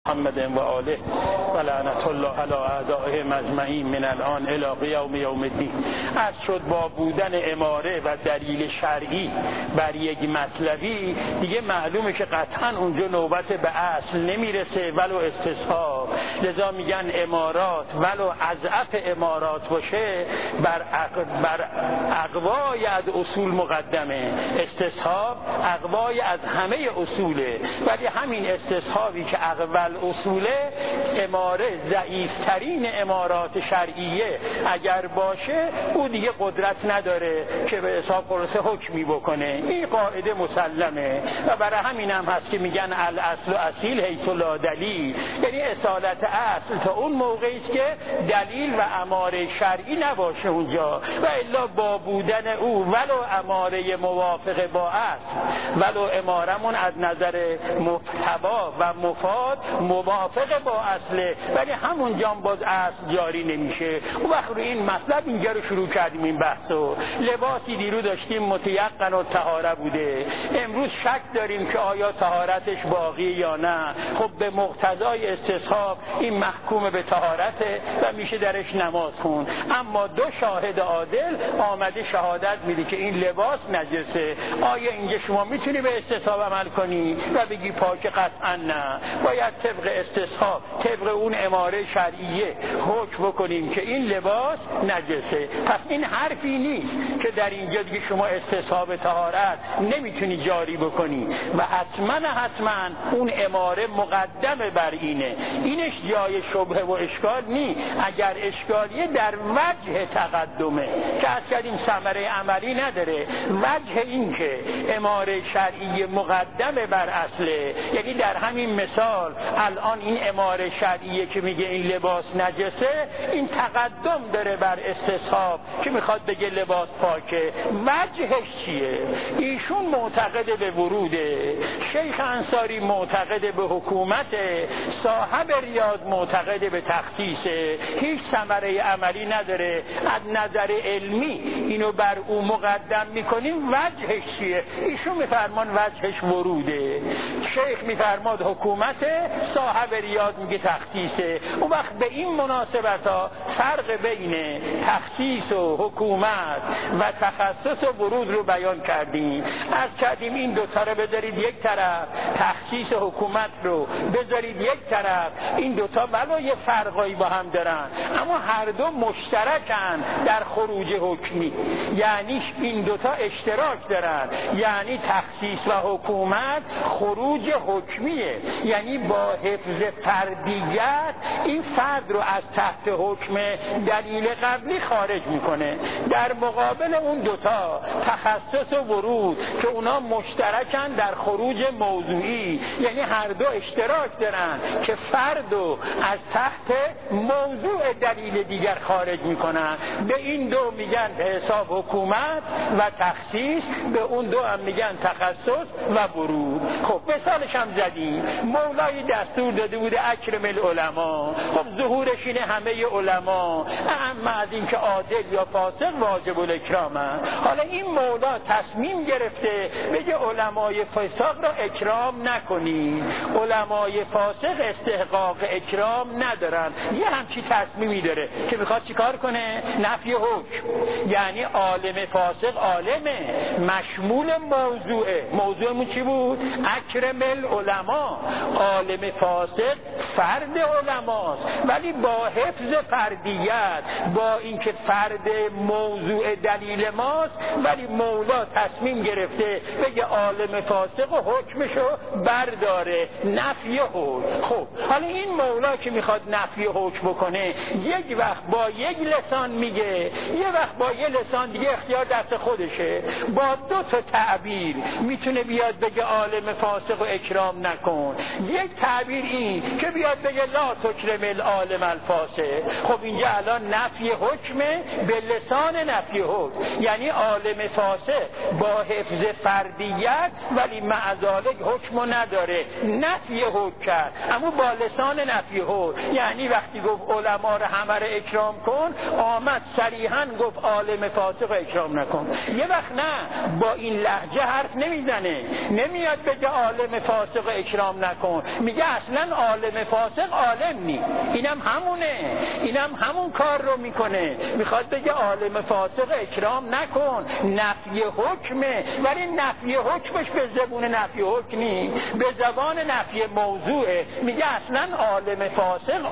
محمد و آله و لعنت الله علی اعدائهم اجمعین من الان الی قیام یوم الدین. از شد با بودن اماره و دلیل شرعی بر یک مطلبی دیگه معلومه که قطعا اونجا نوبت به اصل نمیرسه ولو استصحاب. لذا میگن امارات ولو اضعف امارات باشه بر اقوای از اصول مقدمه. استصحاب اقوای از همه اصوله، ولی همین استصحابی که اقوال اصوله اماره ضعیفترین امارات شرعیه اگر باشه او دیگه قدرت نداره که به حساب پرسه حکمی بکنه. این قاعده مسلمه و برای همین هم هست که میگن الاصل اصیل حیث لا دلیل، یعنی اصالت اصل تا اون موقعی است که دلیل و اماره شرعی نباشه اونجا، و الا با بودن او ولو اماره موافق با اصل ولو امارمون از نظر محتوا و مفاد موافق با اصله، ولی همون جا باز اصل جاری نمیشه. اون وقت رو این مطلب اینجا رو شروع کردیم. این بحثو لباسی دیرو داشتیم متیقن و طهاره بوده، امروز شک داریم که آیا طهارتش باقی یا نه. خب به مقتضای استصحاب این محکوم به طهارته و میشه درش نماز خون، اما دو شاهد عادل آمده شهادت میده که این لباس نجسه. آیا اینجا شما میتونی به استصحاب عمل کنی و بگی پاک؟ قطعا نه، باید طبق استصحاب طبق اون اماره شرعیه حکم بکنیم که این لباس نجسه. پس این حرفی نیست که در اینجا دیگه شما استصحاب طهارت نمیتونی جاری بکنی و حتما اون اماره مقدمه بر اینه. اینش جای شبهه و اشکال نی. اگر اشکالیه در وجه تقدمه که از کردیم ثمره عملی نداره. وجه این که اماره شرعی مقدمه بر اصله، یعنی در همین مثال الان این اماره شرعیه که میگه این لباس نجسه، این تقدم داره بر استصحاب که میخواد بگه لباس پاکه. وجهش چیه؟ ایشون معتقد به وروده، شیخ انصاری معتقد به حکومت، صاحب ریاض معتقد به تخصیصه. هیچ ثمره عملی نداره. از نظر علمی اینو بر او مقدم میکنیم. وجهش چیه؟ ایشون میفرمان وجهش وروده، شیخ میفرماد حکومت، صاحب ریاض میگه تخصیصه. اون وقت به این مناسبت ها فرق بین تخصیص و حکومت و تخصص و ورود رو بیان کردیم. از کردیم این دوتا رو بذارید یک طرف، تخصیص حکومت رو بذارید یک طرف. این دوتا ولو یه فرقایی با هم دارن اما هر دو مشترکن در خروج حکمی، یعنی این دوتا اشتراک دارن. یعنی تخصیص و حکومت خروج حکمیه، یعنی با حفظ فردیت این فرد رو از تحت حکم دلیل قبلی خارج میکنه. در مقابل اون دوتا تخصص و ورود که اونا مشترکن در خروج موضوعی، یعنی هر دو اشتراک دارن که فرد رو از تحت موضوع دلیل دیگر خارج میکنن. به این دو میگن به حساب حکومت و تخصیص، به اون دو هم میگن تخصص و ورود. خب مثالش هم زدیم. مولای دستور داده بوده اکرم العلماء. خب ظهورش اینه همه علما، اما از این که عادل یا فاسق واجب الاکرامه. حالا این مولا تصمیم گرفته بگه علمای فاسق را اکرام نکنی، علمای فاسق استحقاق اکرام ندارن. یه همچی تصمیمی داره که میخواد چیکار کنه؟ نفی حکم. یعنی عالم فاسق عالمه، مشمول موضوعه. موضوعمون چی بود؟ اکرم العلماء. عالم فاسق فرد علماست، ولی با حفظ فردیت، با اینکه فرد موضوع دلیل ماست، ولی مولا تصمیم گرفته بگه عالم فاسق و حکمشو برداره، نفی حکم. خب حالا این مولا که میخواد نفی حکم بکنه، یک وقت با یک لسان میگه، یه وقت با یه لسان دیگه، اختیار دست خودشه. با دو تا تعبیر میتونه بیاد بگه عالم فاسق و اکرام نکن. یک تعبیر این که بیاد بگه لا تکرم العالم الفاسق. خب اینجا الان نفی حکمه به لسان نفی حکم، یعنی عالم فاسق با حفظ فردیت ولی مع ذلک حکمو نداره، نفی حکم کرد، اما با لسان نفی حکم. یعنی وقتی گفت علما رو همه رو اکرام کن، آمد صریحا گفت عالم فاسق اکرام نکن. یه وقت نه، با این لهجه حرف نمیزنه، نمیاد بگه عالم فاسق اکرام نکن، میگه اصلا عالم فاسق فاسق عالم نی. اینم همونه، اینم همون کار رو میکنه. میخواد بگه عالم فاسق اکرام نکن، نفی حکمه، ولی نفی حکمش به زبون نفی حکم نی، به زبان نفی موضوعه. میگه اصلا عالم فاسق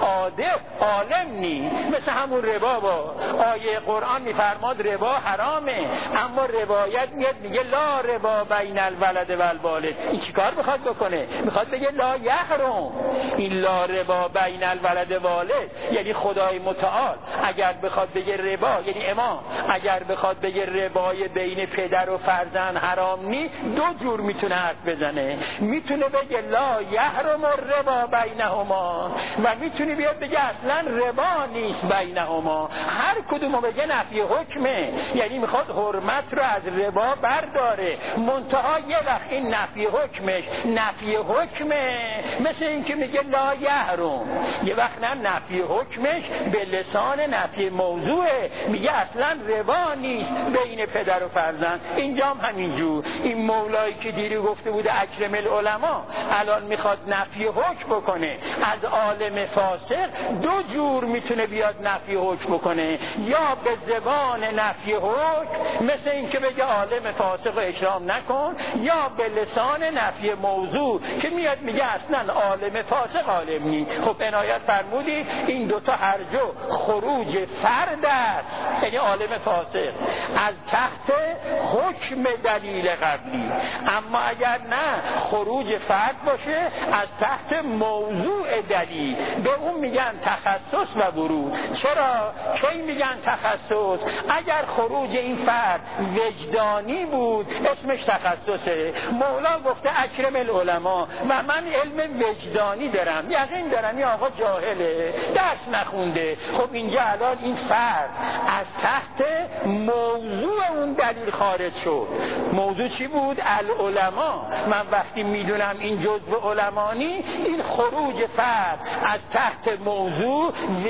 عالم نی. مثل همون ربا، با آیه قرآن میفرماد ربا حرامه، اما روایت میاد میگه لا ربا بین الولد و الوالد. این چی کار میخواد بکنه؟ میخواد بگه لا یحرم. این لا ربا بین الولد و والد یعنی خدای متعال اگر بخواد بگه ربا، یعنی امام اگر بخواد بگه ربای بین پدر و فرزند حرام نی، دو جور میتونه حرف بزنه. میتونه بگه لا یحرم الربا بینهما و میتونه بیاد بگه اصلا ربا نیست بینهما. هر کدومو بگه نفی حکمه، یعنی میخواد حرمت رو از ربا برداره. منتها یه وقت این نفی حکمش نفی حکمه، مثل این که میگه لا یحرم، یه وقت نه نفی حکمش به لسان نفی موضوعه، میگه اصلا ربا نیست بین پدر و فرزند. اینجا هم همینجور. این مولایی که دیری گفته بوده اکرم العلماء الان میخواد نفی حکم بکنه از عالم فاسق. دو جور میتونه بیاد نفی حکم بکنه، یا به زبان نفی حکم مثل این که بگه عالم فاسق اکرام نکن، یا به لسان نفی موضوع که میاد میگه اصلا عالم فاسق عالم نی. خب عنایت فرمودی این دوتا هر جو خروج فرد است، یعنی عالم فاسق از تحت حکم دلیل قبلی. اما اگر نه خروج فرد باشه از تحت موضوع دلیل، به اون میگن تخصص و ورود. چرا؟ کی میگن تخصص؟ اگر خروج این فرد وجدانی بود اسمش تخصصه. مولا گفته اکرم العلماء و من علم وجدانی دارم، یقین دارم این آقا جاهله، درس نخونده. خب اینجا الان این فرد از تحت موضوع اون دلیل خارج شد. موضوع چی بود؟ العلماء. من وقتی میدونم این جزء علمانی، این خروج فرد از تحت موضوع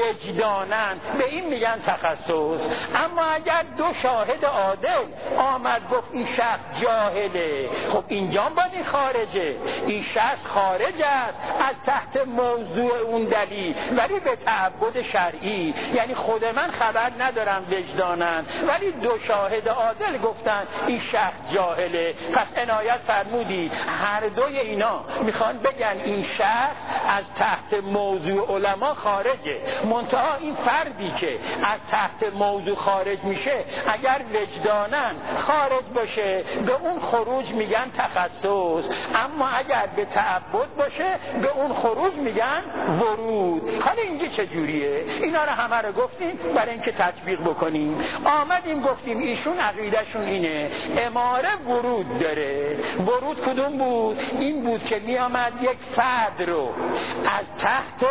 وجدانن، به این میگن تخصص. اما اگر دو شاهد عادل آمد گفت این شخص جاهله، خب اینجا باید این خارجه، این شخص خارج است از تحت موضوع اون دلیل، ولی به تعبد شرعی. یعنی خود من خبر ندارم وجدانن، ولی دو شاهد عادل گفتن این شخص جاهله. پس عنایت فرمودی هر دوی اینا میخوان بگن این شخص از تحت موضوع علما خارجه. منتها این فردی که از تحت موضوع خارج میشه اگر وجدانن خارج باشه به اون خروج میگن تخصص، اما اگر به تعبد باشه به اون خروج میگن ورود. حالا اینجا چجوریه؟ اینا رو همه رو گفتیم برای اینکه تطبیق بکنیم. آمدیم گفتیم ایشون عقیدهشون اینه اماره ورود داره. ورود کدوم بود؟ این بود که میامد یک فرد رو از تحت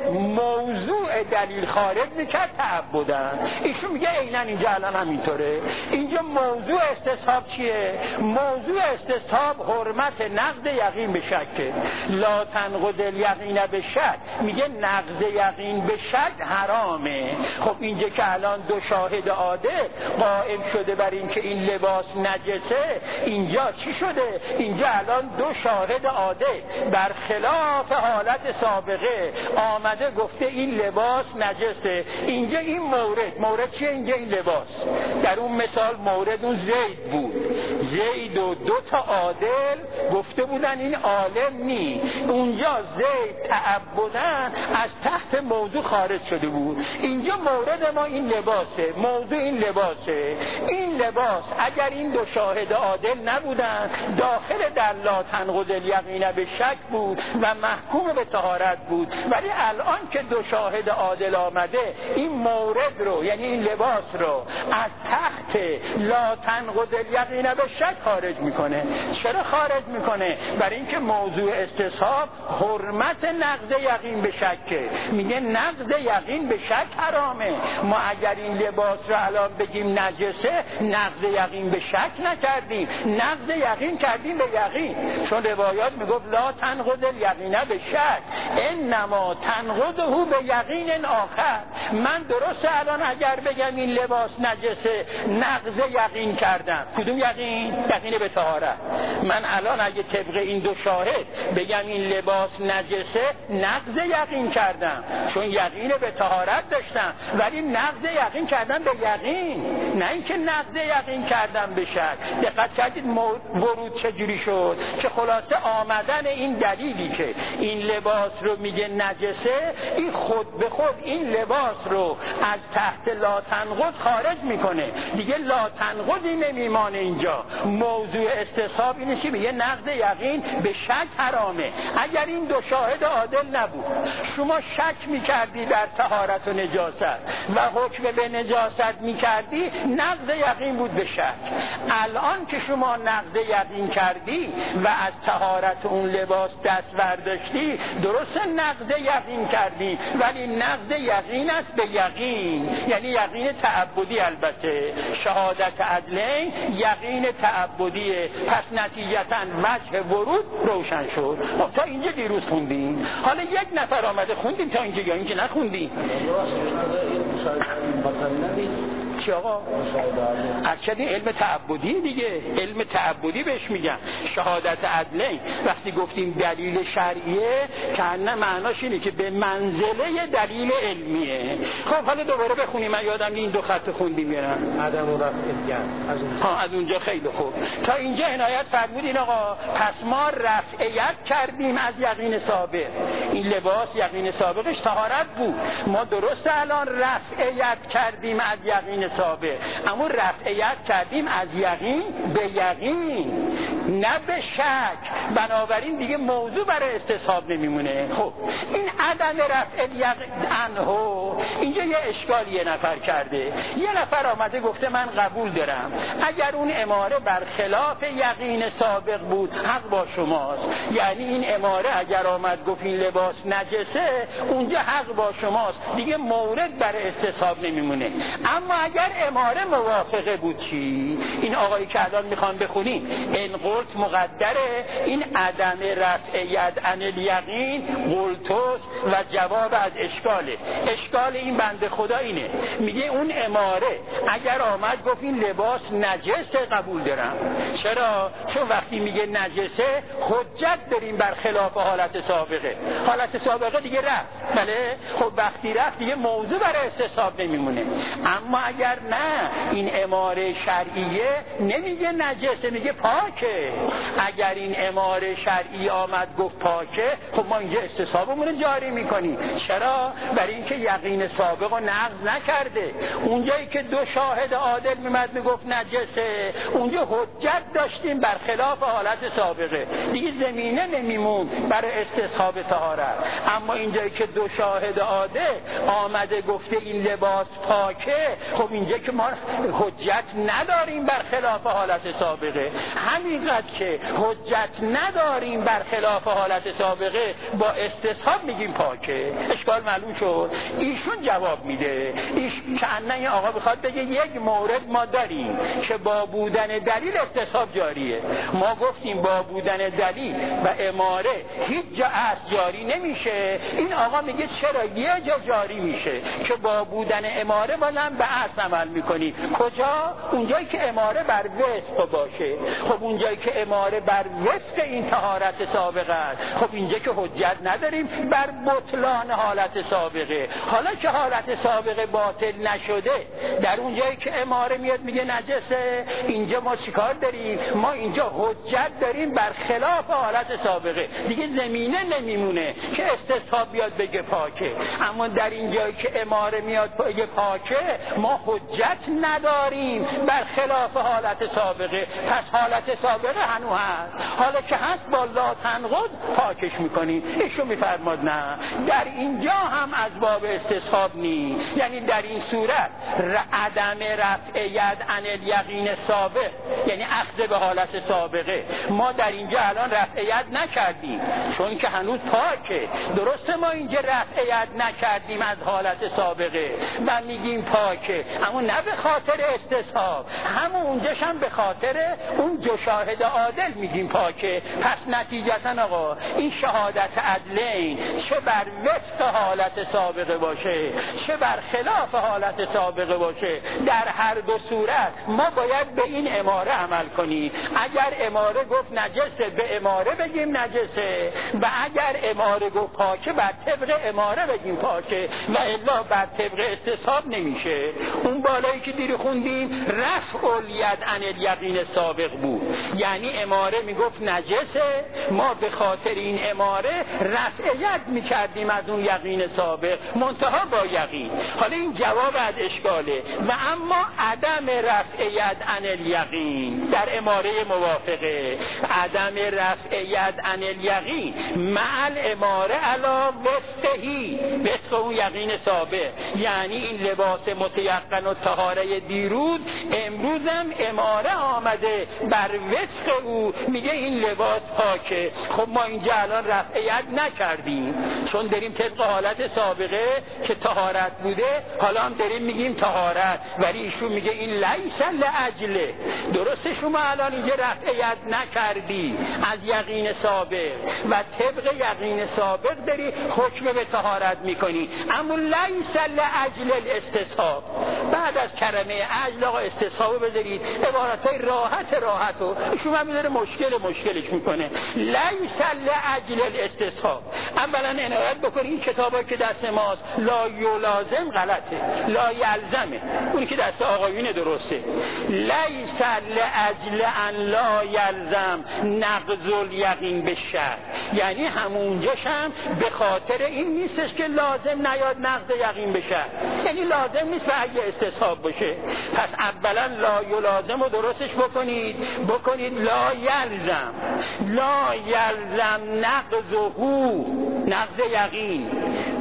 موضوع دلیل خارج میکرد تعبدن. ایشون میگه عیناً اینجا الان همینطوره. اینجا موضوع استصحاب چیه؟ موضوع استصحاب حرمت نقض یقین به شکه. لا تنقض الیقین به شک، میگه نقض یقین به شک حرامه. خب اینجا که الان دو شاهد عادل قائم شده بر این که این لباس نجسه، اینجا چی شده؟ اینجا الان دو شاهد عادل بر خلاف حالت سابقه آمده گفته این لباس نجسه. اینجا این مورد چیه؟ اینجا این لباس. در اون مثال مورد اون زید بود، زید و دو تا عادل گفته بودن این عالم نی. اونجا زید تعبدن از تحت موضوع خارج شده بود. اینجا مورد ما این لباسه، موضوع این لباسه. این لباس اگر این دو شاهد عادل نبودن داخل در لا تنقض الیقین به شک بود و محکوم به طهارت بود، ولی الان که دو شاهد عادل آمده این مورد رو یعنی این لباس رو از تحت لا تنقض الیقین به شک خارج میکنه. چرا خارج میکنه؟ برای اینکه موضوع استصحاب حرمت نقض یقین به شکه. میگه نقض یقین به شک حرامه. ما اگر این لباس رو الان بگیم نجسه نقض یقین به شک نکردیم، نقض یقین کردیم به یقین. چون روایات میگفت لا تنقض الیقین به شک انما تنقضه به یقین آخر. من درست الان اگر بگم این لباس نجسه، نقض یقین کردم. کدوم یقین؟ یقین به طهارت. من الان اگه طبق این دو شاهد بگم این لباس نجسه، نقض یقین کردم، چون یقین به طهارت داشتم، ولی نقض یقین کردم به یقین، نه اینکه نقض یقین کردم به شک. دقت کردید ورود چجوری شد؟ که خلاصه آمدن این دلیلی که این لباس رو میگه نجسه، این خود به خود این لباس رو از تحت لا تنقض خارج میکنه. دیگه لا تنقضی نمیمانه. اینجا موضوع استصحاب اینه که میگه نقض یقین به شک حرامه. اگر این دو شاهد عادل نبود، شما شک میکردی در طهارت و نجاست و حکم به نجاست میکردی، نقض یقین بود به شک. الان که شما نقض یقین کردی و از طهارت اون لباس دست برداشتی، درسته نقض یقین کردی، ولی نقض یقین است به یقین، یعنی یقین تعبدی. البته شهادت عدلین یقین تعبدیه، پس نتیجتاً وجه ورود روشن شد. تا اینجا دیروز خوندیم، حالا یک نفر آمده خوندیم تا اینجا، یا اینکه نخوندیم؟ چی آقا؟ ارشد علم تعبدی دیگه، علم تعبدی بهش میگن. شهادت عدلین وقتی گفتیم دلیل شرعیه، که نه معناش اینه که به منزله دلیل علمیه. خب حالا دوباره بخونیم. من یادم این دو خط خوندیم یا نه؟ عدم و رفع از اونجا خیلی خوب. تا اینجا عنایت فرمودین آقا. پس ما رفعیت کردیم از یقین سابق. این لباس یقین سابقش طهارت بود. ما درست الان رفعیت کردیم از یقین سابق، اما رفعیت کردیم از یقین به یقین، نه به شک. بنابراین دیگه موضوع برای استصحاب نمیمونه. خب این عدم رفع عنه، اینجا یه اشکال یه نفر کرده. یه نفر آمده گفته من قبول دارم اگر اون اماره برخلاف یقین سابق بود، حق با شماست. یعنی این اماره اگر آمد گفت این لباس نجسه، اونجا حق با شماست، دیگه مورد برای استصحاب نمیمونه. اما اگر اماره موافقه بود چی؟ این آقایی که الان میخوام بخونیم، این قلت مقدره، این عدم رفع ید عن الیقین قلتوس و جواب از اشکاله. اشکال این بنده خدا اینه، میگه اون اماره اگر آمد گفت این لباس نجسه، قبول دارم. چرا؟ چون وقتی میگه نجسه، حجت داریم بر خلاف حالت سابقه. حالت سابقه دیگه رفت، بله؟ خب وقتی رفت دیگه موضوع برای استصحاب نمیمونه. اما اگر نه، این اماره شرعیه نمیگه نجسه، میگه پاکه. اگر این اماره شرعی آمد گفت پاکه، خب ما اینجا استصحابمون جاری میکنیم. چرا؟ برای اینکه یقین سابق رو نقض نکرده. اونجایی که دو شاهد عادل میمد میگفت نجسه، اونجا حجت داشتیم بر خلاف حالت سابقه، دیگه زمینه نمیمون برای استصحاب طهارت. اما اینجایی که دو شاهد عادل آمده گفته این لباس پاکه، خب اینجا که ما حجت نداریم بر خلاف حالت سابقه. همینقدر که حجت نداریم بر خلاف حالت سابقه، با استصحاب میگیم پاکه. اشکال معلوم شد؟ ایشون جواب میده. کأنه این آقا بخواد بگه یک مورد ما داریم که با بودن دلیل استصحاب جاریه. ما گفتیم با بودن دلیل و اماره هیچ جا اصل جاری نمیشه. این آقا میگه چرا یه جا جاری میشه که با بودن اماره بازم به اصل عمل میکنی. کجا؟ اونجایی که اماره بر وفق باشه. خب اونجایی که اماره بر وفق این طهارت سابقه است، خب اینجا که حجت نداریم بر بطلان حالت سابقه. حالا که حالت سابقه باطل نشده، در اونجایی که اماره میاد میگه نجسه، اینجا ما چیکار داریم؟ ما اینجا حجت داریم بر خلاف حالت سابقه، دیگه زمینه نمیمونه که استصحاب بیاد بگه پاکه. اما در اینجایی که اماره میاد بگه پاکه، ما حجت نداریم بر خلاف حالت سابقه. پس حالت سابقه هنوز هست، حالا که هست با لا تنقض پاکش میکنیم. ایشون میفرماد نه، در اینجا هم از باب استصحاب نی. یعنی در این صورت عدم رفع ید عن الیقین سابق، یعنی اخذ به حالت سابقه، ما در اینجا الان رفع رفع ید نکردیم چون که هنوز پاکه. درسته ما اینجا رفع ید نکردیم از حالت سابقه و میگیم پاکه، اما نه به خاطر استصحاب، همون اونجاش هم به خاطر اون دو شاهد عادل میگیم پاکه. پس نتیجتا آقا این شهادت عدلین چه بر وفق حالت سابقه باشه چه بر خلاف حالت سابقه باشه، در هر دو صورت ما باید به این اماره عمل کنیم. اگر اماره گفت نجسه به اماره بگیم نجسه، و اگر اماره گفت پاکه بر طبق اماره بگیم پاکه، و الا بر طبق استصحاب نمیشه. اون بالایی که دیر خوندیم رفع الید عن الیقین سابق بود، یعنی اماره میگفت نجسه، ما به خاطر این اماره رفع ید میکردیم از اون یقین سابق، منتها با یقین. حالا این جواب از اشکاله. و اما عدم رفع ید عن الیقین در اماره موافقه، عدم رفع ید عن الیقین مع الاماره علی وفقهی، وفق اون یقین سابق، یعنی این لباس متیقن و طهاره دیروز امروزم اماره آمده بر وفق او، میگه این لباس پاکه. خب ما اینجا الان رفع ید نکردیم چون داریم طبق حالت سابقه که طهارت بوده، حالا هم داریم میگیم طهارت، ولی ایشون میگه این لیس لعجله. درسته شما الان اینجا رفع ید نکردی از یقین سابق و طبق یقین سابق داری حکم به طهارت میکنی، اما لیس لعجل الاستصحاب. بعد از کلمه عجل آقا استصحاب بذارید، عبارتای راحت و شما میذاره مشکلش میکنه. لیس لعجل الاستصحاب. اولا عنایت بکنید این کتابایی که دست ماست لا یلازم غلطه، لا یلزمه، اونی که دست آقایون درسته. لیس لعجل ان لا یلزم نقض الیقین بالشرع، یعنی همونجاش هم به خاطر این نیستش که لازم نیاد نقض یقین بشه، یعنی لازم نیست به اگه استصحاب باشه. پس اولا لا یلازم رو درستش بکنید لا یلزم نقض یقین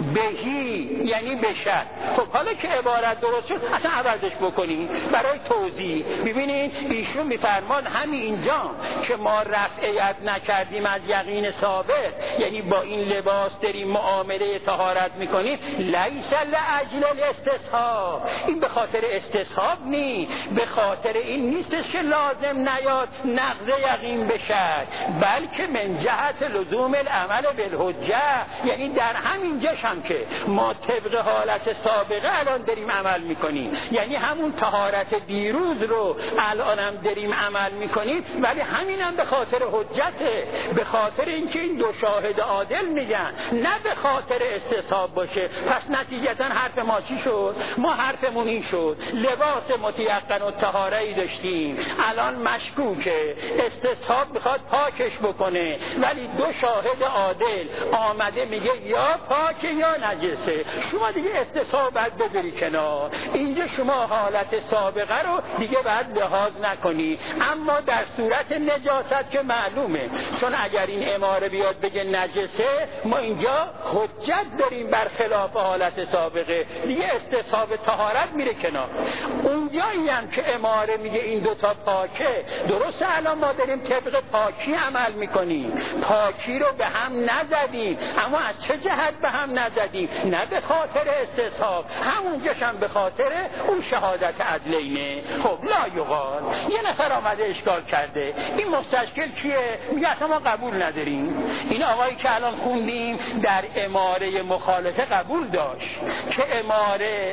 بهی، یعنی بشد. خب حالا که عبارت درست شد اصلا عوضش بکنید برای توضیح. ببینید ایشون میفرمان همین اینجا که ما رفع ید نکردیم از یقین ثابت، یعنی با این لباس داریم معامله طهارت میکنیم، لیس لعجل الاستصحاب، این به خاطر استصحاب نیست، به خاطر این نیستش که لازم نیاد نقض یقین بشد، بلکه من جهت لزوم العمل بالحجه، یعنی در همین جاش هم که ما طبق حالت سابقه الان داریم عمل میکنیم، یعنی همون طهارت دیروز رو الان هم داریم عمل میکنیم، ولی همین هم به خاطر حجته، به خاطر اینکه این دو شاهد عادل میگن، نه به خاطر استصحاب باشه. پس نتیجتا حرف ما چی شد؟ ما حرفمون این شد لباس متیقن و طهاره‌ای داشتیم، الان مشکوکه، استصحاب میخواد پاکش بکنه، ولی دو شاهد عادل آمده میگه یا پاکه یا نجسه. شما دیگه استصحاب باید بذاری کنار، اینجا شما حالت سابقه رو دیگه باید لحاظ نکنی. اما در صورت نجاست که معلومه، چون اگر این اماره بیاد بگه نجسه، ما اینجا حجت داریم بر خلاف حالت سابقه، دیگه استصحاب طهارت میره کنار. اونجایی هم که اماره میگه این دوتا پاکه، درسته الان ما داریم طبق پاکی عمل میکنیم، پاکی رو به هم نزدیم، اما از چه جهت به هم نزدیم؟ نه به خاطر استصحاب، همونجاش هم به خاطر اون شهادت عدلینه. خب لا یقال، یه نفر آمده اشکال کرده، این مستشکل کیه؟ میگه اصلا ما قبول نداریم. این آقایی که الان خوندیم در اماره مخالفه قبول داشت که اماره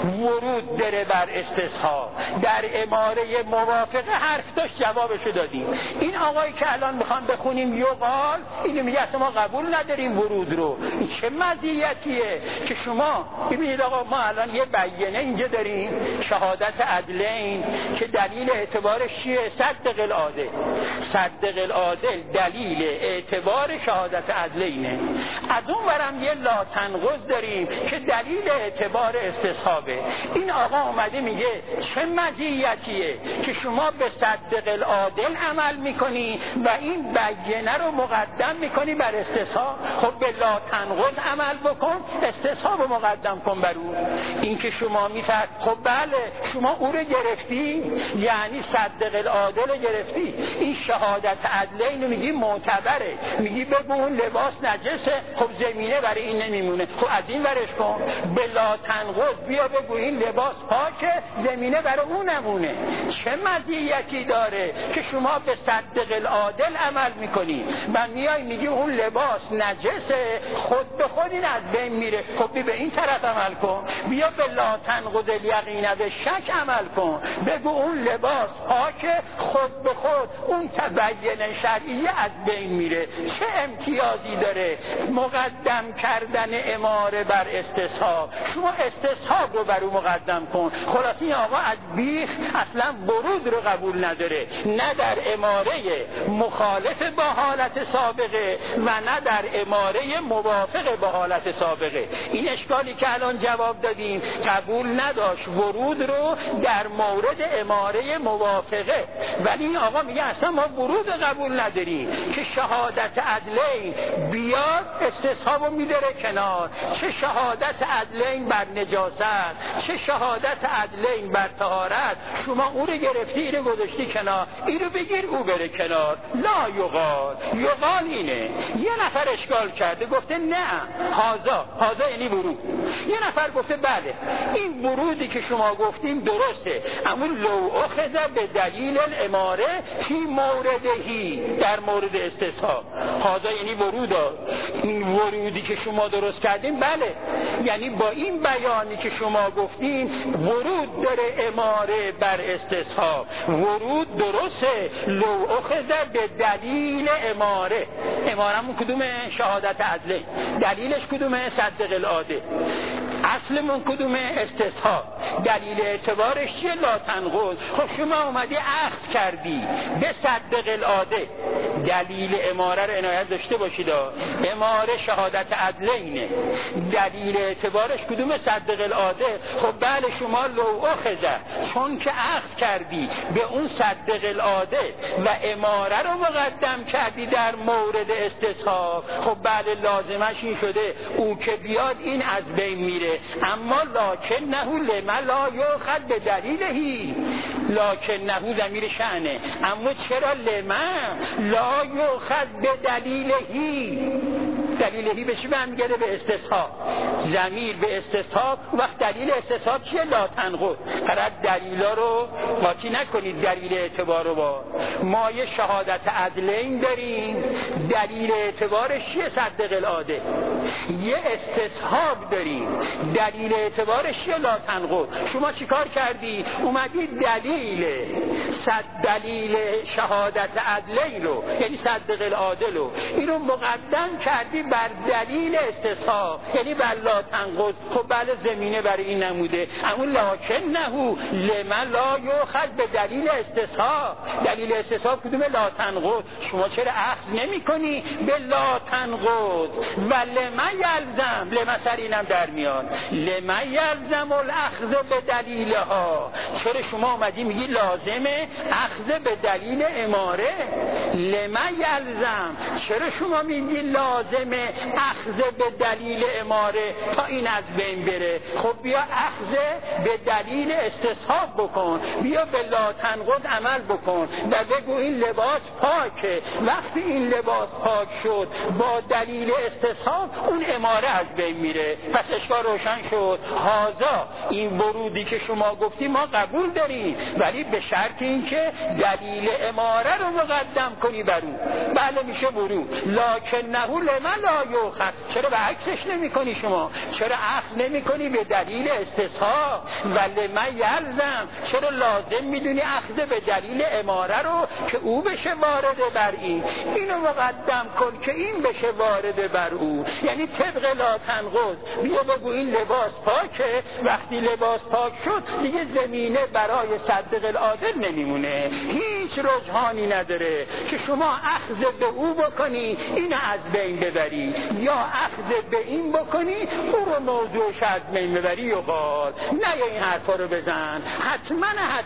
ورود داره بر استصحاب، در اماره موافقه حرف داشت، جوابشو دادیم. این آقایی که الان میخوام بخونیم یقال، اینو میگه اصلا ما قبول نداریم ورود رو. این چه مزیتیه که شما ببینید آقا، ما الان یه بیانیه اینجا داریم، شهادت عدلین، که دلیل اعتبارش چیه؟ صدق العادل. صدق العادل دلیل اعتبار شهادت عدلینه. از اون ورم یه لا تنقض داریم که دلیل اعتبار استصحابه. این آقا اومده میگه چه مزیتیه که شما به صدق العادل عمل میکنی و این بیانه رو مقدم میکنی بر استصحاب. خب به لا تنقض عمل بکن، استصحاب رو مقدم کن بر او. این که شما میفرد خب بله شما او رو گرفتی، یعنی صدق العادل رو گرفتی، این شهادت عدلین رو میگی معتبره، میگی بگو اون لباس نجسه، خب زمینه برای این نمیمونه، خب از این ورش کن. به لا تنقض بیا بگو این لباس پاکه، زمینه برای اون نمونه. چه مزیتی داره که شما به صدق العادل عمل میکنی و میای میگی اون لباس نجسه، خود به خود این از بین میره. خب به این طرف عمل کن، بیا به لا تنقض الیقین به شک عمل کن، بگو اون لباس پاکه، خود به خود اون تبین شرعی از بین میره. چه امتیازی داره مقدم کردن اماره بر استصحاب؟ شما استصحاب رو بر او مقدم کن. خلاص این آقا از بیخ اصلا ورود رو قبول نداره، نه در اماره مخالف با حالت سابقه و نه در اماره موافق با حالت سابقه. این اشکالی که الان جواب دادیم قبول نداشت ورود رو در مورد اماره موافقه، ولی این آقا میگه اصلا ما ورود قبول نداریم که شهادت عدلین بیاد استصحاب رو میداره کنار. چه شهادت عدلین بر نجاست، چه شهادت عدلین بر طهارت، شما او رو گرفتی این رو گذاشتی کنار، این رو بگیر او بره کنار. لا یقال، یقال اینه یه نفر اشکال کرده گفته نه هازا یعنی ورود، یه نفر گفته بله این ورودی که شما گفتیم درسته، اما لو اخذ به دلیل الاماره فی موردهی، در مورد استصحاب. هازا یعنی ورود، این ورودی که شما درست کردیم بله، یعنی با این بیانی که شما گفتیم ورود داره اماره بر استصحاب، ورود درسته. لو اخذ به دلیل اماره، امارمون کدومه؟ شهادت عدله. دلیلش کدومه؟ صدق العاده. اصلمون کدومه؟ استصحاب. دلیل اعتبارش چیه؟ لا تنقض. خب شما اومدی عقد کردی به صدق العاده، دلیل اماره رو عنایت داشته باشید، اماره شهادت عدلینه، دلیل اعتبارش کدومه؟ صدق العاده. خب بله شما لو اخذ، چون که عقد کردی به اون صدق العاده و اماره رو مقدم کردی در مورد استصحاب، خب بله لازمش این شده او که بیاد این از بین میره. اما لکنه لما لا یؤخذ به دلیلهی، لکنه ضمیر شأنه، اما چرا لما لا یؤخذ به دلیلهی؟ دلیلهی به چی برمیگرده؟ به استصحاب. ضمیر به استصحاب. وقت دلیل استصحاب چیه؟ لا تنقض. قرار دلیلا رو قاطی نکنید، دلیل اعتبار رو با ما یه شهادت عدلین داریم، دلیل اعتبارش چیه؟ صدق العاده. یه استصحاب داریم، دلیل اعتبارش چیه؟ لا تنقض. شما چیکار کردی؟ اومدی دلیل شهادت عدلین رو، یعنی صدق العاده رو، این رو مقدم کردی بر دلیل استصحاب، یعنی بر لا تنقض. خب بله زمینه برای این نموده، اما لکنه لما لا یؤخذ به دلیل استصحاب. دلیل استصحاب کدومه؟ لا تنقض. شما چرا اخذ نمی کنی به لا تنقض؟ و لما یلزم، لما سرینم در میان، لما یلزم الاخذ به دلیلها. چرا شما اومدی میگی لازمه اخذ به دلیل اماره؟ لما یلزم، چرا شما میگی لازمه اخذ به دلیل اماره تا این از بین بره؟ خب بیا اخذ به دلیل استصحاب بکن، بیا به لا تنقض عمل بکن و بگو این لباس پاکه. وقتی این لباس پاک شد با دلیل استصحاب اون اماره از بین میره. پس اشکال روشن شد. هازا این ورودی که شما گفتی ما قبول داریم، ولی به شرط این که دلیل اماره رو مقدم کنی بر اون. بله میشه ورود. لکنه لما لا یؤخذ. چرا به عکسش نمی کنی شما؟ چرا اخذ نمی کنی به دلیل استصحاب؟ و لما یلزم، چرا لازم میدونی اخذ به دلیل اماره رو که او بشه وارد بر این؟ اینو مقدم کن که این بشه وارد بر او، یعنی طبق لا تنقض. بیا بگو این لباس پاکه، وقتی لباس پاک شد دیگه زمینه برای صدق العادل نمیمونه، هیچ هیچ رجحانی نداره که شما اخذ به او بکنی این از بین ببری یا اخذ به این بکنی او رو موضوعش از بین ببری و قال نه این حرفا رو بزن. حتما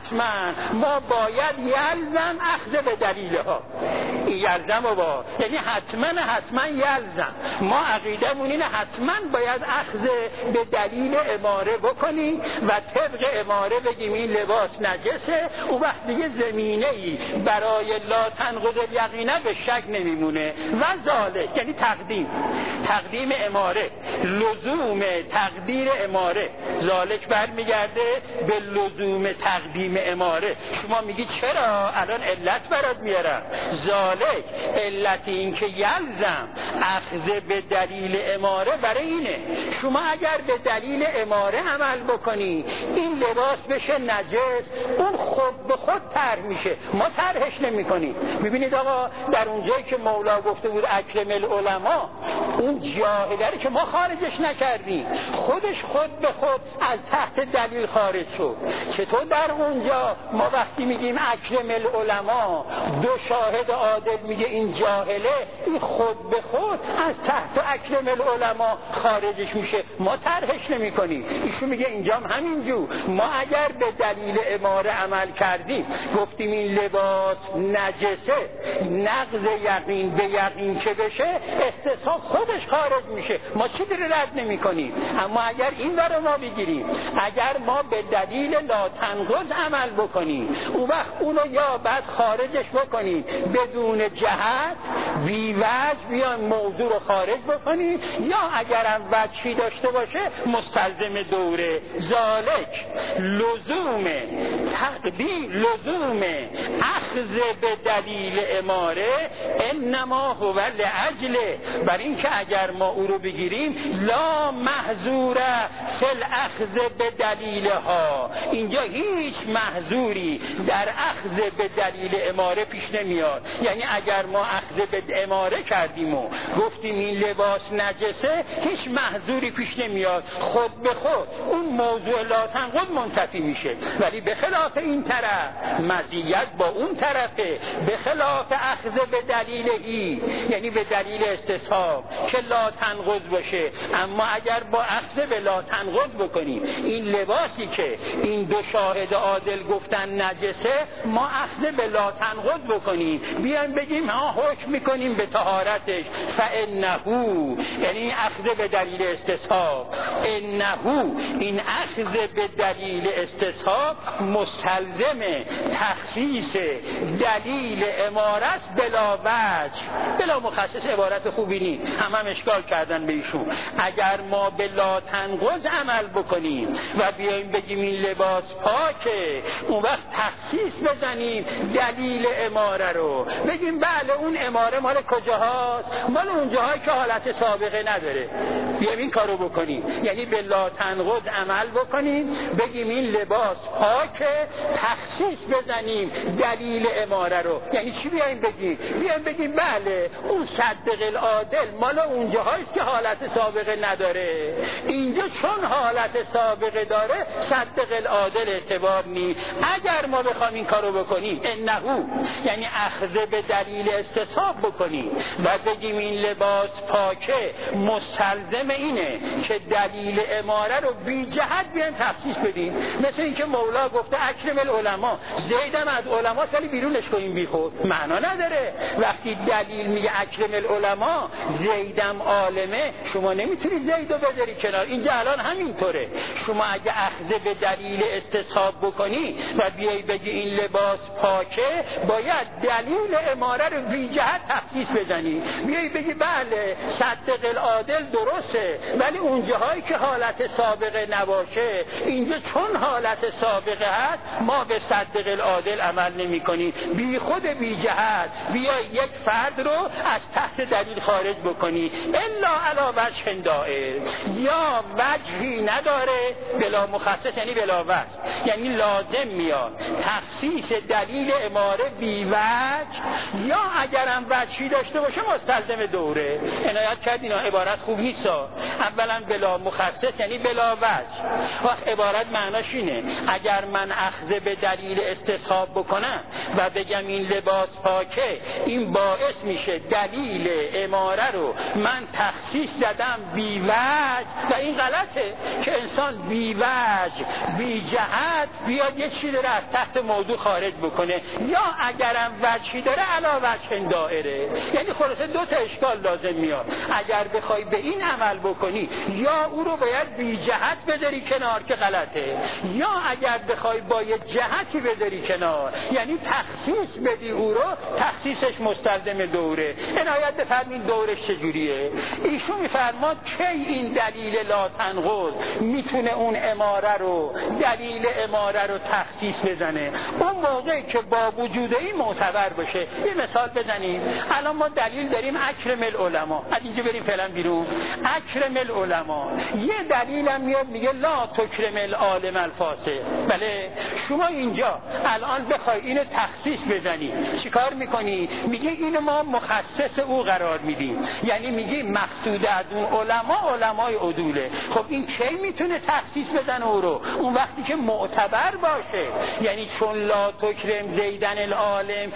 ما باید یلزم اخذ به دلیل ها. یلزم و با یعنی حتما یلزم ما عقیدمون اینه حتما باید اخذ به دلیل اماره بکنیم و طبق اماره بگیم این لباس نجسه. او وقت دیگه زمینه‌ای برای لا تنقض الیقین به شک نمیمونه. و ذالک یعنی تقدیم اماره، لزوم تقدیر اماره. ذالک برمیگرده به لزوم تقدیم اماره. شما میگی چرا؟ الان علت برات میارم. ذالک علت این که یلزم اخذ به دلیل اماره برای اینه شما اگر به دلیل اماره عمل بکنی این لباس بشه نجس، اون خود به خود طرح میشه، ما طرحش نمی کنیم. میبینید آقا در اونجایی که مولا گفته بود اکرم العلماء، اون جاهلی که ما خارجش نکردیم خودش خود به خود از تحت دلیل خارج شد. چطور در اونجا ما وقتی میگیم اکرم العلماء دو شاهد عادل میگه این جاهله، این خود به خود از تحت اکرم العلماء خارجش میشه، ما طرحش نمی کنیم. ایشون میگه اینجام همینجور ما اگر به دلیل اماره عمل کردیم گفتیم این لباس نجسه، نقض یقین به یقین که بشه استصحاب خودش خارج میشه، ما چی دیگه رد نمی کنیم. اما اگر این رو ما بگیریم، اگر ما به دلیل لا تنقض عمل بکنیم اون وقت اونو یا بعد خارجش بکنیم بدون جهت بی وجه بیان موضوع رو خارج بکنیم، یا اگرم وجهی داشته باشه مستلزم دوره. ذالک لزوم تقدیر، لزوم اخذ به دلیل اماره انما هو لعجل، بر این که اگر ما او رو بگیریم لا محظوره فی الاخذ به دلیل ها، اینجا هیچ محظوری در اخذ به دلیل اماره پیش نمیاد. یعنی اگر ما اخذ به اماره کردیم و گفتیم این لباس نجسه هیچ محظوری پیش نمیاد، خود به خود اون موضوع لا تنقض منتفی میشه. ولی به خلاف این طرف مزیت با اون طرفه، به خلاف اخذ به دلیل یعنی به دلیل استصحاب که لا تنقض باشه. اما اگر با اخذ به لا تنقض بکنیم این لباسی که این دو شاهد عادل گفتن نجسه، ما اخذ به لا تنقض بکنیم بیان بگیم ها حکم میکنیم به طهارتش، فانه یعنی اخذ به دلیل استصحاب، انه این اخذ به دلیل استصحاب مستلزم تخصیص دلیل امارت بلا وجه، بلا مخصص. عبارت خوبی نیست، هم اشکال کردن به ایشون. اگر ما به لا تنقض عمل بکنیم و بیاییم بگیم این لباس پاکه، اون وقت تخصیص بزنیم دلیل اماره رو، بگیم بله اون اماره مال کجاهاست؟ مال اون جاهایی که حالت سابقه نداره. بیاییم این کارو بکنیم، یعنی به لا تنقض عمل بکنیم، بگیم این لباس پاکه، تخصیص بزنیم دلیل اماره رو. یعنی چی بیاییم بگیم؟ بیاییم بگیم بله اون صدق العادل مال اون جاهاییست که حالت سابقه نداره، اینجا چون حالت سابقه داره صدق العادل اعتبار نیست. اگر ما بخوام این کارو بکنیم انه یعنی اخذ به دلیل استصحاب بکنیم و بگیم این لباس پاکه، مستلزم اینه که دلیل اماره رو بی جهت بیان تخصیص بدیم. مثل اینکه مولا گفته اکرم العلماء، زیدم از علما سالی بیرونش کنیم، بی خود معنا نداره. وقتی دلیل میگه اکرم العلماء، زیدم عالمه، شما نمیتونید زیدو بذاری کنار. اینجا الان همینطوره، شما اگه اخذ به دلیل استصحاب بکنی و بیایی بگی این لباس پاکه، باید دلیل اماره رو بی جهت تخصیص بزنی، بیایی بگی بله صدق العادل درسته، ولی اون جاهایی که حالت سابقه نباشه، اینجا چون حالت سابقه هست ما به صدق العادل عمل نمی کنیم. بی خود بی جهت بیای یک فرد رو از تحت دلیل خارج بکنی، الا علی وجه دائر، یا وجهی نداره بلا مخصص یعنی بلا وجه، یعنی لازم میاد تخصیص دلیل اماره بی وجه، یا اگرم وجهی داشته باشه مستلزم دوره. عنایت کرد اینا عبارت خوب نیست. اولا بلا مخصص یعنی بلا وجه. وقت عبارت معناش اینه اگر من اخذ به دلیل استصحاب بکنم و بگم این لباس پاکه، این باعث میشه دلیل اماره رو من تخصیص دادم بی وجه، و این غلطه که انسان بی وجه بی جهت بیاد یه چیزی رو از تحت موضوع خارج بکنه، یا اگرم وجهی داره علا وجه دائره. یعنی خلاصه دو تا اشکال لازم میاد. اگر بخوای به این عمل بکنی یا او رو باید بی جهت بذاری کنار که غلطه، یا اگر بخوای با یه جهتی بذاری کنار یعنی تخصیص بدی او رو، تخصیصش مستلزم دوره. عنایت بفرمین دورش چجوریه؟ ایشون میفرماد که این دلیل لا تنقض میتونه اون اماره رو، دلیل اماره رو تخصیص بزنه اون موقعی که با وجود این معتبر باشه. یه مثال بزنیم. الان ما دلیل داریم اکرم العلماء، از اینجا بریم فعلا بیرون. اکرم العلماء یه دلیل هم میاد میگه لا تکرم العالم الفاسق. بله شما اینجا الان بخوای اینو تخصیص بزنی چیکار میکنی؟ میگه اینو ما مخصص او قرار میدیم، یعنی میگی مقصود از اون علمای عدوله. خب این کی میتونه تخصیص بزنه او رو؟ اون وقتی که معتبر باشه. یعنی چون لا تکرم زیدن العالم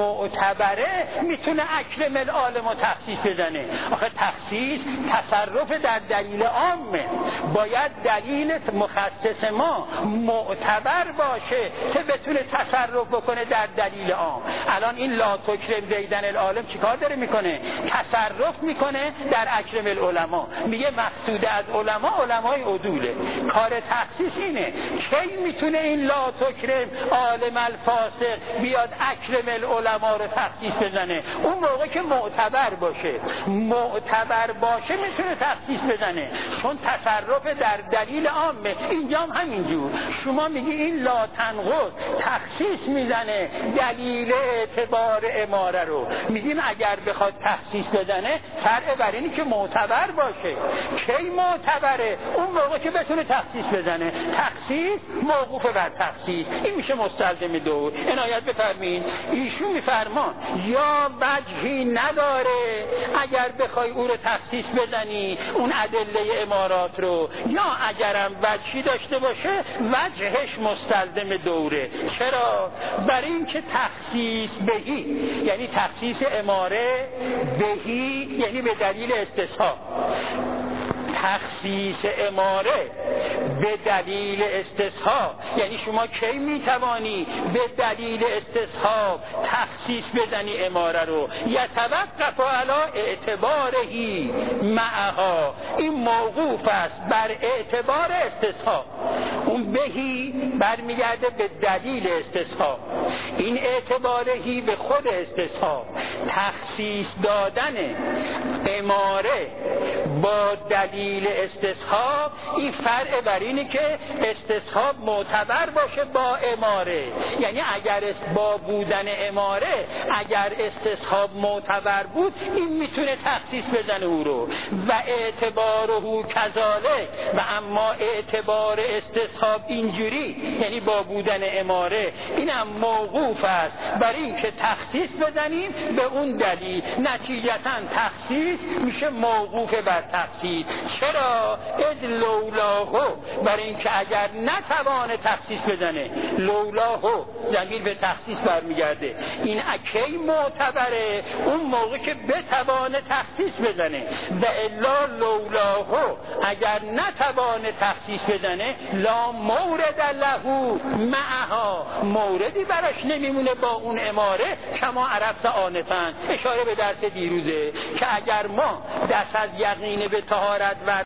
معتبره میتونه اکرم العالم رو تخصیص بزنه. آخه تخصیص تصرف در دلیل عامه، باید دلیل مخصص ما معتبر باشه که بتونه تصرف بکنه در دلیل عام. الان این لا تکرم زیدن العالم چیکار داره میکنه؟ تصرف میکنه در اکرم العلماء. میگه مقصود از علمای عدوله. کار تخصیص اینه کی میتونه این لا تکرم عالم الفاسق بیاد اکرم العلماء رو تخصیص بزنه؟ اون موقع که معتبر باشه. معتبر باشه میتونه تخصیص بزنه چون تصرف در دلیل عامه. اینجا هم همینجور شما میگی این لا تنقض تخصیص میزنه دلیل اعتبار اماره رو. میگیم اگر بخواد تخصیص بزنه فرع بر اینی که معتبر باشه. کی معتبره؟ اون موقع که بتونه تخصیص بزنه. تخصیص موقوف بر تخصیص، این میشه مستلزم دور. عنایت بفرمین. ایشون میفرمان یا وجهی نداره اگر بخوای او رو تخصیص بزنی اون ادله امارات رو، یا اگرم وجهی داشته باشه وجهش مستلزم دوره. چرا؟ برای اینکه تخصیص بهی یعنی تخصیص اماره، بهی یعنی به دلیل استصحاب. تخصیص اماره به دلیل استصحاب یعنی شما کی میتوانی به دلیل استصحاب تخصیص بزنی اماره رو؟ یتوقف علی اعتبارهی معها، این موقوف است بر اعتبار استصحاب. اون بهی برمیگرده به دلیل استصحاب، این اعتبارهی به خود استصحاب. تخصیص دادن اماره با دلیل استصحاب این فرع بر اینه که استصحاب معتبر باشه با اماره. یعنی اگر با بودن اماره اگر استصحاب معتبر بود این میتونه تخصیص بزنه او رو. و اعتباره کذالک، و اما اعتبار استصحاب اینجوری یعنی با بودن اماره اینم موقوف است بر این که تخصیص بزنیم به اون دلیل. نتیجتا تخصیص میشه موقوف بر تخصیص. چرا؟ اذ لولاهو، برای اینکه اگر نتوانه تخصیص بزنه، لولاهو ضمیر به تخصیص برمیگرده، این اکی معتبره اون موقع که بتوانه تخصیص بزنه. و الا لولاهو اگر نتوانه تخصیص بزنه لا مورد له معها، موردی براش نمیمونه با اون اماره. کما عرفت آنفن، اشاره به درس دیروزه که اگر ما دست از یقین به طهارت و